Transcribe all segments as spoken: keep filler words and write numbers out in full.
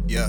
Yeah.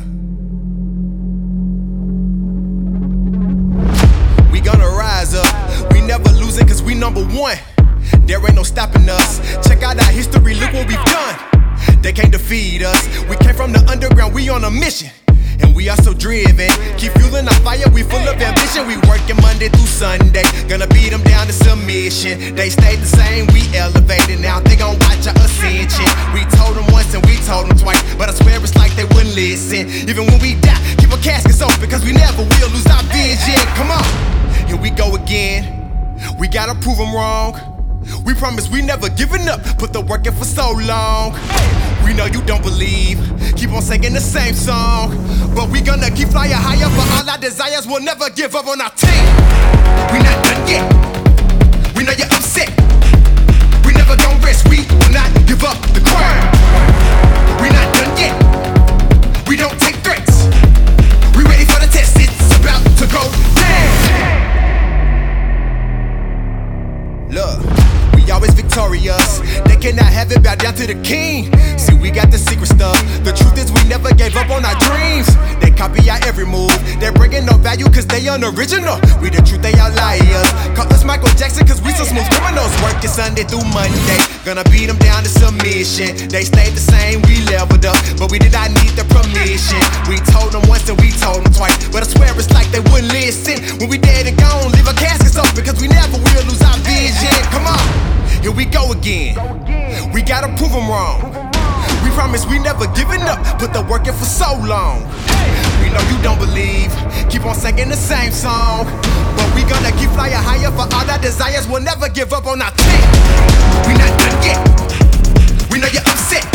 We gonna rise up. We never losing cause we number one. There ain't no stopping us. Check out our history, look what we've done. They can't defeat us. We came from the underground, we on a mission. And we are so driven, keep fueling our fire, we full of ambition. We working Monday through Sunday, gonna beat them down to submission. They stayed the same, we elevated, now they gon' watch our ascension. We told them once and we told them twice, but I swear it's like they wouldn't listen. Even when we die, keep our caskets open, cause we never will lose our vision. Come on, here we go again, we gotta prove them wrong. We promise we never giving up, put the work in for so long. We know you don't believe, keep on singing the same song. But we gonna keep flying higher for all our desires, we'll never give up on our team. We not done yet, we know you're upset. We never gon' rest, we will not give up the crown. We not done yet, we don't take threats. We ready for the test, it's about to go down. Look, we always victorious. They cannot have it, bow down to the king. See, we got the secret stuff. The truth is we never gave up on our dreams. They copy our every move. They're bringing no value cause they unoriginal. We the truth, they are liars. Call us Michael Jackson cause we some smooth criminals. Working Sunday through Monday, gonna beat them down to submission. They stayed the same, we leveled up, but we did not need the permission. We told them once and we told them twice, but I swear it's like they wouldn't listen. When we dead and gone, leave our caskets open because we never will lose our vision. Come on, here we go again. We gotta prove them wrong. We promise we never giving up, put the work in for so long. We know you don't believe, keep on singing the same song. But we gonna keep flying higher for all our desires, we'll never give up on our team. We not done yet, we know you're upset.